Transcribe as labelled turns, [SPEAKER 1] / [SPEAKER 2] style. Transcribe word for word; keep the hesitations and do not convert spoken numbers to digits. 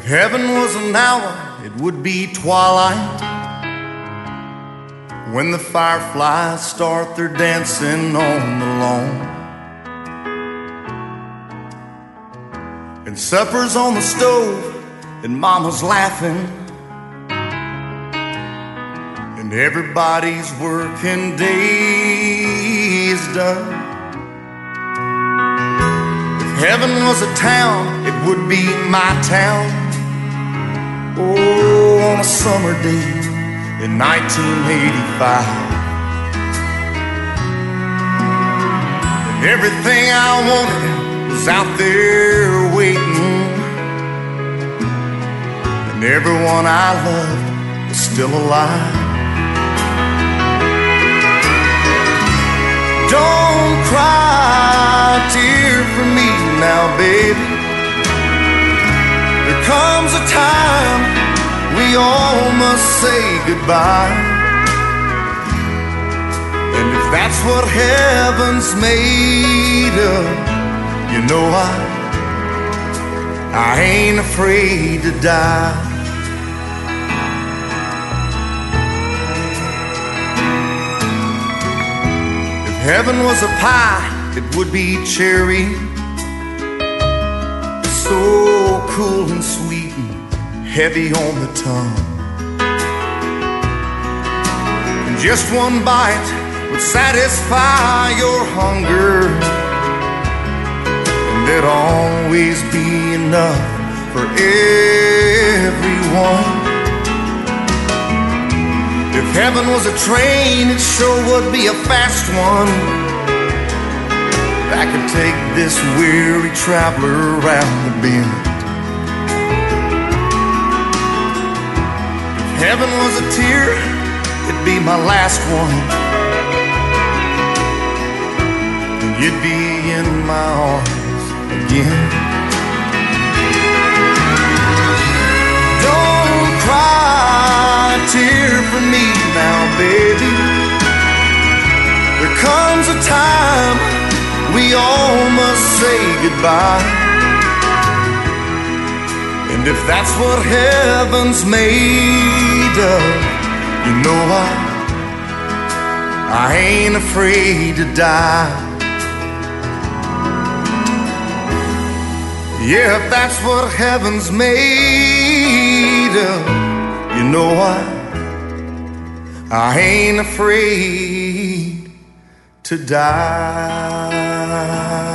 [SPEAKER 1] heaven was an hour, it would be twilight, when the fireflies start their dancing on the lawn, and supper's on the stove, and mama's laughing, and everybody's working day's done. If heaven was a town, it would be my town. Oh, on a summer day in nineteen eighty-five, and everything I wanted was out there waiting, and everyone I loved was still alive. Don't cry a tear for me now, baby. There comes a time we all must say goodbye, and if that's what heaven's made of, you know I, I ain't afraid to die. If heaven was a pie, it would be cherry, so cool and sweet and heavy on the tongue, and just one bite would satisfy your hunger, and there'd always be enough for everyone. If heaven was a train, it sure would be a fast one, that could take this weary traveler around the bend. If heaven was a tear, it'd be my last one, and you'd be in my arms again. Don't cry a tear for me now, baby. There comes a time we all must say goodbye, and if that's what heaven's made of, you know I, I ain't afraid to die. Yeah, if that's what heaven's made of, you know I, I ain't afraid to die.